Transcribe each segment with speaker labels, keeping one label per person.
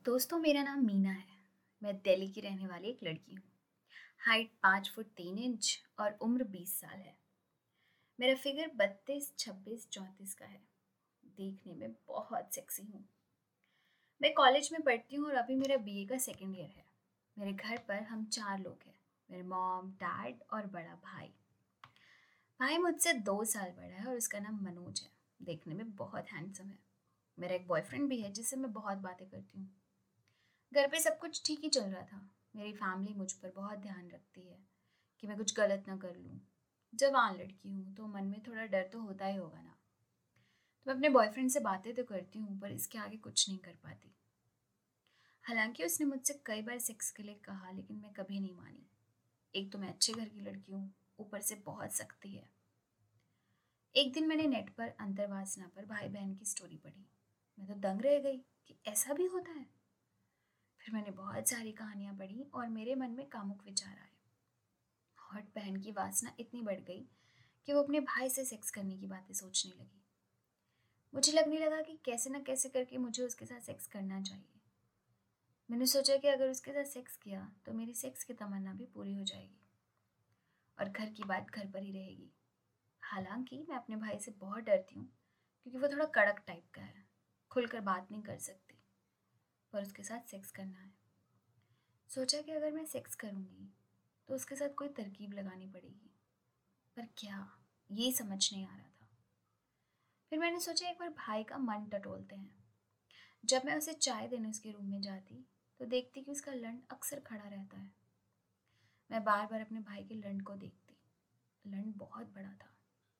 Speaker 1: दोस्तों, मेरा नाम मीना है। मैं दिल्ली की रहने वाली एक लड़की हूँ। हाइट 5 फुट 3 इंच और उम्र 20 साल है। मेरा फिगर 32, 26, 34 का है। देखने में बहुत सेक्सी हूँ। मैं कॉलेज में पढ़ती हूँ और अभी मेरा बीए का सेकेंड ईयर है। मेरे घर पर हम 4 लोग हैं। मेरे मॉम, डैड और बड़ा भाई। भाई मुझसे 2 साल बड़ा है और उसका नाम मनोज है। देखने में बहुत हैंडसम है। मेरा एक बॉयफ्रेंड भी है जिससे मैं बहुत बातें करती हूँ। घर पे सब कुछ ठीक ही चल रहा था। मेरी फैमिली मुझ पर बहुत ध्यान रखती है कि मैं कुछ गलत ना कर लूँ। जवान लड़की हूँ तो मन में थोड़ा डर तो होता ही होगा ना। तो मैं अपने बॉयफ्रेंड से बातें तो करती हूँ पर इसके आगे कुछ नहीं कर पाती। हालांकि उसने मुझसे कई बार सेक्स के लिए कहा लेकिन मैं कभी नहीं मानी। एक तो मैं अच्छे घर की लड़की हूँ, ऊपर से बहुत सख्ती है। एक दिन मैंने नेट पर अंतर्वासना पर भाई बहन की स्टोरी पढ़ी। मैं तो दंग रह गई कि ऐसा भी होता है। फिर मैंने बहुत सारी कहानियाँ पढ़ी और मेरे मन में कामुक विचार आए। हॉट बहन की वासना इतनी बढ़ गई कि वो अपने भाई से सेक्स करने की बातें सोचने लगी। मुझे लगने लगा कि कैसे न कैसे करके मुझे उसके साथ सेक्स करना चाहिए। मैंने सोचा कि अगर उसके साथ सेक्स किया तो मेरी सेक्स की तमन्ना भी पूरी हो जाएगी और घर की बात घर पर ही रहेगी। हालांकि मैं अपने भाई से बहुत डरती हूँ क्योंकि वो थोड़ा कड़क टाइप का है। खुलकर बात नहीं कर सकती, पर उसके साथ सेक्स करना है। सोचा कि अगर मैं सेक्स करूँगी तो उसके साथ कोई तरकीब लगानी पड़ेगी, पर क्या, ये समझ नहीं आ रहा था। फिर मैंने सोचा एक बार भाई का मन टटोलते हैं। जब मैं उसे चाय देने उसके रूम में जाती तो देखती कि उसका लंड अक्सर खड़ा रहता है। मैं बार बार अपने भाई के लंड को देखती। लंड बहुत बड़ा था।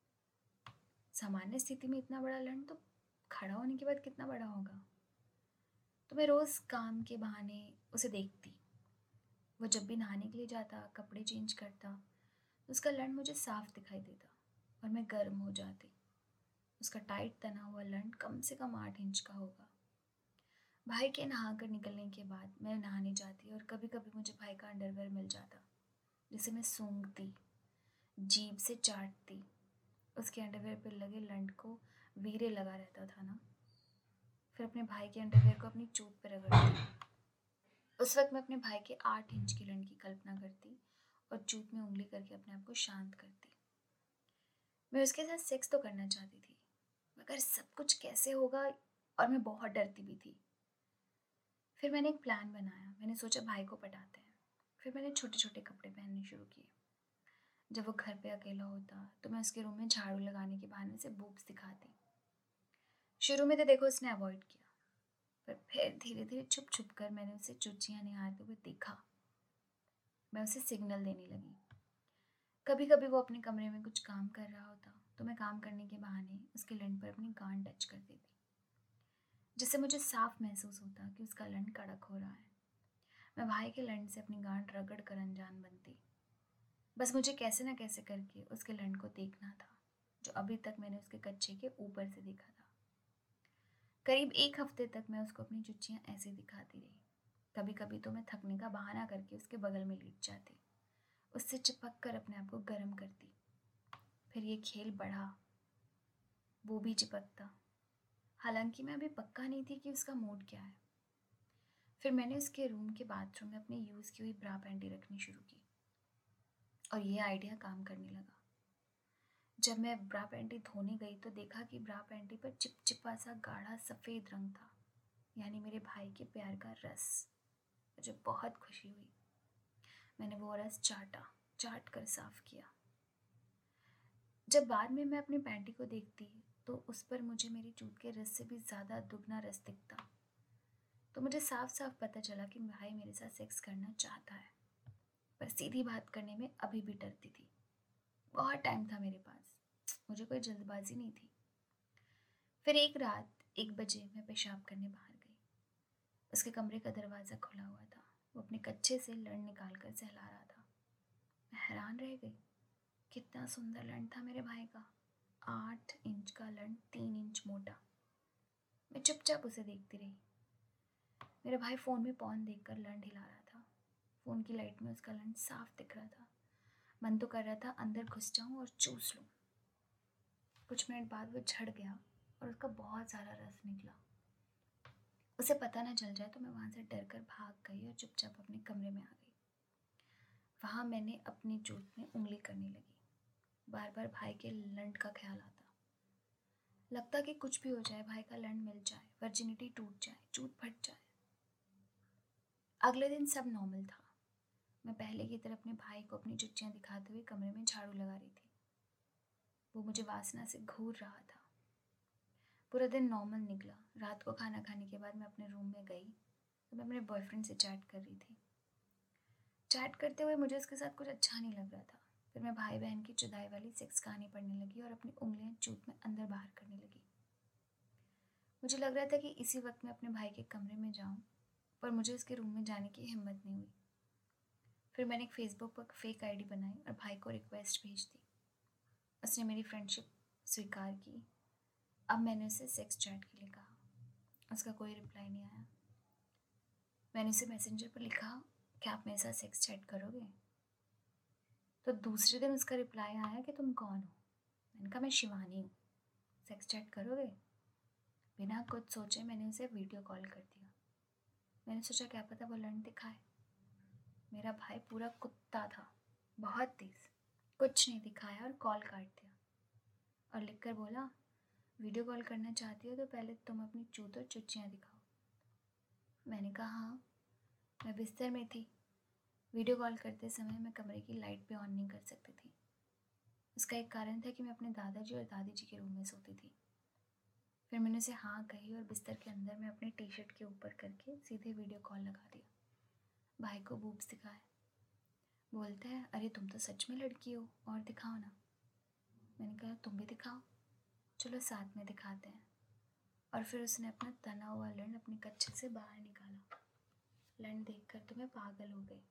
Speaker 1: सामान्य स्थिति में इतना बड़ा लंड तो खड़ा होने के बाद कितना बड़ा होगा। तो मैं रोज़ काम के बहाने उसे देखती। वो जब भी नहाने के लिए जाता, कपड़े चेंज करता, तो उसका लंड मुझे साफ दिखाई देता और मैं गर्म हो जाती। उसका टाइट तना हुआ लंड कम से कम 8 इंच का होगा। भाई के नहा कर निकलने के बाद मैं नहाने जाती और कभी कभी मुझे भाई का अंडरवेयर मिल जाता, जिसे मैं सूंघती, जीभ से चाटती। उसके अंडरवेयर पर लगे लंड को वीरे लगा रहता था ना। फिर अपने भाई के अंडरवेयर को अपनी चोट पर रगड़ती। उस वक्त मैं अपने भाई के 8 इंच की लंड की कल्पना करती और चूत में उंगली करके अपने आप को शांत करती। मैं उसके साथ सेक्स तो करना चाहती थी, मगर सब कुछ कैसे होगा, और मैं बहुत डरती भी थी। फिर मैंने एक प्लान बनाया। मैंने सोचा भाई को पटाते हैं। फिर मैंने छोटे छोटे कपड़े पहनने शुरू किए। जब वो घर पे अकेला होता तो मैं उसके रूम में झाड़ू लगाने के बहाने से बूब्स दिखाती। शुरू में तो देखो उसने अवॉइड किया, पर फिर धीरे धीरे छुप छुप कर मैंने उसे चुचियाँ निहारते हुए देखा। मैं उसे सिग्नल देने लगी। कभी कभी वो अपने कमरे में कुछ काम कर रहा होता तो मैं काम करने के बहाने उसके लंड पर अपनी गांड टच कर देती, जिससे मुझे साफ महसूस होता कि उसका लंड कड़क हो रहा है। मैं भाई के लंड से अपनी गांड रगड़ कर अनजान बनती। बस मुझे कैसे न कैसे करके उसके लंड को देखना था, जो अभी तक मैंने उसके कच्चे के ऊपर से देखा था। करीब एक हफ्ते तक मैं उसको अपनी चुच्चियाँ ऐसे दिखाती रही। कभी कभी तो मैं थकने का बहाना करके उसके बगल में लेट जाती, उससे चिपक कर अपने आप को गर्म करती। फिर ये खेल बढ़ा, वो भी चिपकता। हालांकि मैं अभी पक्का नहीं थी कि उसका मूड क्या है। फिर मैंने उसके रूम के बाथरूम में अपनी यूज़ की हुई ब्रा पैंटी रखनी शुरू की और ये आइडिया काम करने लगा। जब मैं ब्रा पैंटी धोने गई तो देखा कि ब्रा पैंटी पर चिपचिपा सा गाढ़ा सफ़ेद रंग था, यानी मेरे भाई के प्यार का रस। मुझे बहुत खुशी हुई। मैंने वो रस चाट कर साफ किया। जब बाद में मैं अपनी पैंटी को देखती तो उस पर मुझे मेरी चूत के रस से भी ज़्यादा दुगना रस दिखता। तो मुझे साफ साफ पता चला कि भाई मेरे साथ सेक्स करना चाहता है, पर सीधी बात करने में अभी भी डरती थी। बहुत टाइम था मेरे पास, मुझे कोई जल्दबाजी नहीं थी। फिर एक रात 1 बजे मैं पेशाब करने बाहर गई। उसके कमरे का दरवाज़ा खुला हुआ था। वो अपने कच्छे से लड़ निकाल कर सहला रहा था। मैं हैरान रह गई। कितना सुंदर लंड था मेरे भाई का। 8 इंच का लंड, 3 इंच मोटा। मैं चुपचाप उसे देखती रही। मेरा भाई फ़ोन में पॉर्न देखकर लंड हिला रहा था। फ़ोन की लाइट में उसका लंड साफ दिख रहा था। मन तो कर रहा था अंदर घुस जाऊं और चूस लूं। कुछ मिनट बाद वो झड़ गया और उसका बहुत सारा रस निकला। उसे पता ना चल जाए तो मैं वहाँ से डर कर भाग गई और चुपचाप अपने कमरे में आ गई। वहाँ मैंने अपनी चोट में उंगली करने लगी। बार बार भाई के लंड का ख्याल आता। लगता कि कुछ भी हो जाए, भाई का लंड मिल जाए, वर्जिनिटी टूट जाए, चूत फट जाए। अगले दिन सब नॉर्मल था। मैं पहले की तरह अपने भाई को अपनी चुच्चियाँ दिखाते हुए कमरे में झाड़ू लगा रही थी। वो मुझे वासना से घूर रहा था। पूरा दिन नॉर्मल निकला। रात को खाना खाने के बाद मैं अपने रूम में गई तो मैं अपने बॉयफ्रेंड से चैट कर रही थी। चैट करते हुए मुझे उसके साथ कुछ अच्छा नहीं लग रहा था। फिर मैं भाई बहन की जुदाई वाली सेक्स कहानी पढ़ने लगी और अपनी उंगलियां चूत में अंदर बाहर करने लगी। मुझे लग रहा था कि इसी वक्त मैं अपने भाई के कमरे में जाऊं, पर मुझे उसके रूम में जाने की हिम्मत नहीं हुई। फिर मैंने एक फेसबुक पर फेक आईडी बनाई और भाई को रिक्वेस्ट भेज दी। उसने मेरी फ्रेंडशिप स्वीकार की। अब मैंने उसे सेक्स चैट के लिए कहा। उसका कोई रिप्लाई नहीं आया। मैंने उसे मैसेंजर पर लिखा, क्या आप मेरे साथ सेक्स चैट करोगे? तो दूसरे दिन उसका रिप्लाई आया कि तुम कौन हो? मैंने कहा मैं शिवानी हूँ, सेक्स चैट करोगे? बिना कुछ सोचे मैंने उसे वीडियो कॉल कर दिया। मैंने सोचा क्या पता वो लंड दिखाए। मेरा भाई पूरा कुत्ता था, बहुत तेज। कुछ नहीं दिखाया और कॉल काट दिया और लिखकर बोला, वीडियो कॉल करना चाहती हो तो पहले तुम अपनी चूत और चुच्चियाँ दिखाओ। मैंने कहा हाँ। मैं बिस्तर में थी। वीडियो कॉल करते समय मैं कमरे की लाइट भी ऑन नहीं कर सकती थी। इसका एक कारण था कि मैं अपने दादाजी और दादी जी के रूम में सोती थी। फिर मैंने उसे हाँ कही और बिस्तर के अंदर मैं अपने टी शर्ट के ऊपर करके सीधे वीडियो कॉल लगा दिया। भाई को बूब्स दिखाए। बोलते हैं, अरे तुम तो सच में लड़की हो, और दिखाओ ना। मैंने कहा तुम भी दिखाओ, चलो साथ में दिखाते हैं। और फिर उसने अपना तना हुआ लंड अपने कच्छे से बाहर निकाला। लंड देखकर तो मैं पागल हो गई।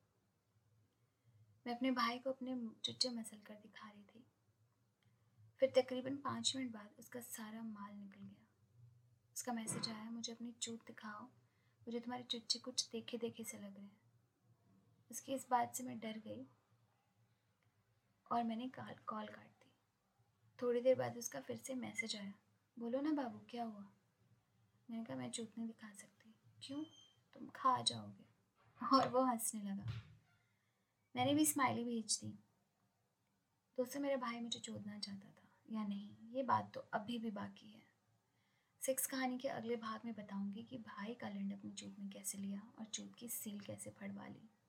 Speaker 1: मैं अपने भाई को अपने चुच्चे मसल कर दिखा रही थी। फिर तकरीबन 5 मिनट बाद उसका सारा माल निकल गया। उसका मैसेज आया, मुझे अपनी चूत दिखाओ, मुझे तुम्हारे चुच्चे कुछ देखे देखे से लग रहे हैं। उसकी इस बात से मैं डर गई और मैंने कॉल काट दी। थोड़ी देर बाद उसका फिर से मैसेज आया, बोलो ना बाबू क्या हुआ? मैंने कहा मैं चूत नहीं दिखा सकती। क्यों? तुम खा जाओगे। और वो हंसने लगा। मैंने भी स्माइली भेज दी। दोस्तों, मेरा भाई मुझे चोदना चाहता था या नहीं, ये बात तो अभी भी बाकी है। सेक्स कहानी के अगले भाग में बताऊंगी कि भाई का लंड अपनी चूत में कैसे लिया और चूत की सील कैसे फड़वा ली।